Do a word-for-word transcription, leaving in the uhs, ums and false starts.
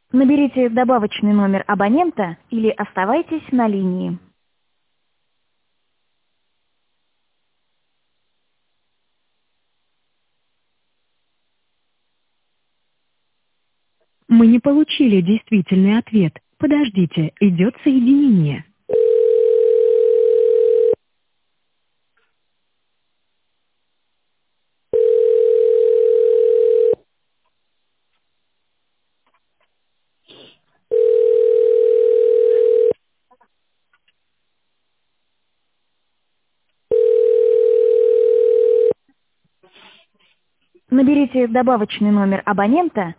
Наберите добавочный номер абонента или оставайтесь на линии. Мы не получили действительный ответ. Подождите, идет соединение. Наберите добавочный номер абонента